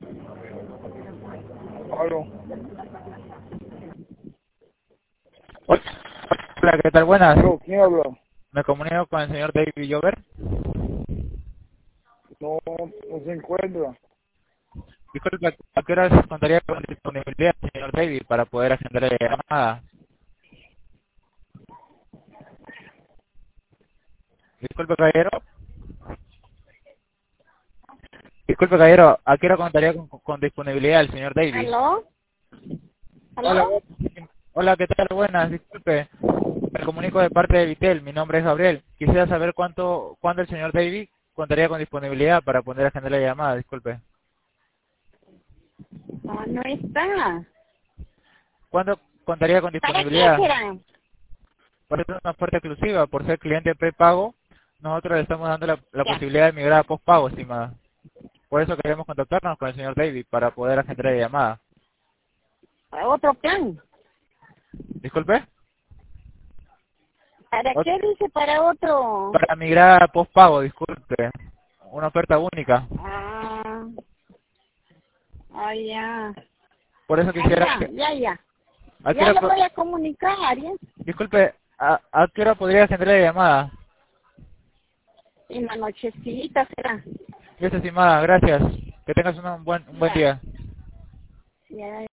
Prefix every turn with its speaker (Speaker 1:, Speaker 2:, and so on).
Speaker 1: Aló.
Speaker 2: Hola, ¿qué tal? Buenas.
Speaker 1: Aló, ¿quién habla?
Speaker 2: Me comunico con el señor David Llover.
Speaker 1: No, no se encuentra.
Speaker 2: Disculpe, ¿a qué horas contaría con disponibilidad, señor David, para poder agendar la llamada? Disculpe, caballero. Disculpe, caballero, ¿a qué hora contaría con disponibilidad el señor David?
Speaker 3: ¿Aló?
Speaker 2: Hola,
Speaker 3: ¿Aló?
Speaker 2: hola, ¿qué tal? Buenas, disculpe. Me comunico de parte de Vitel, mi nombre es Gabriel. Quisiera saber cuándo el señor David contaría con disponibilidad para poder agendar la llamada, disculpe.
Speaker 3: No, no está.
Speaker 2: ¿Cuándo contaría con
Speaker 3: ¿Para qué
Speaker 2: disponibilidad?
Speaker 3: será?
Speaker 2: Por ser una oferta exclusiva, por ser cliente prepago, nosotros le estamos dando la
Speaker 3: Ya.
Speaker 2: posibilidad de migrar a postpago, estimada. Por eso queremos contactarnos con el señor David para poder agendar la llamada.
Speaker 3: ¿Para otro plan?
Speaker 2: Disculpe,
Speaker 3: ¿Para
Speaker 2: Ot-
Speaker 3: qué dice para otro?
Speaker 2: para migrar a postpago, disculpe. Una oferta única.
Speaker 3: Ah, ya.
Speaker 2: Por eso
Speaker 3: Ah,
Speaker 2: quisiera
Speaker 3: ya.
Speaker 2: ¿a qué
Speaker 3: Ya
Speaker 2: hora,
Speaker 3: le voy a comunicar, ¿ya?
Speaker 2: disculpe, ¿a qué hora podría agendar la llamada?
Speaker 3: En la nochecita será.
Speaker 2: Listo, estimada, gracias. Que tengas un buen
Speaker 3: Ya.
Speaker 2: día.
Speaker 3: Ya.